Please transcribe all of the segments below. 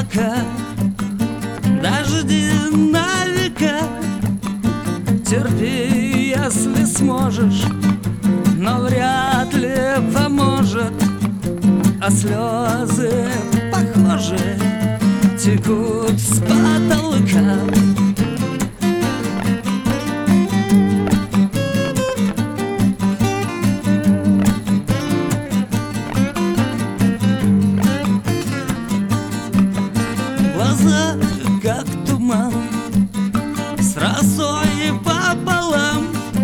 облака, дожди на века. Терпи, если сможешь, но вряд ли поможет. А слезы, похоже, текут с потолка. Глаза, как туман, с росой пополам,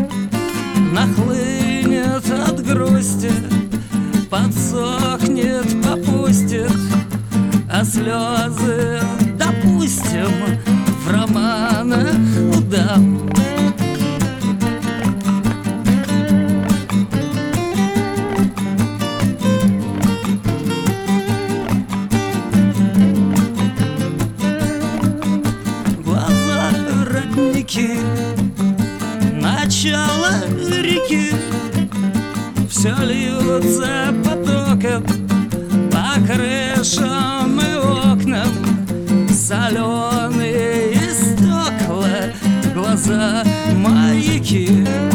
нахлынет от грусти, подсохнет, попустит. А слезы, допустим, в романах удам. Глаза родники, начало реки, все льются потоком по крышам и окнам. Соленые стекла, глаза маяки.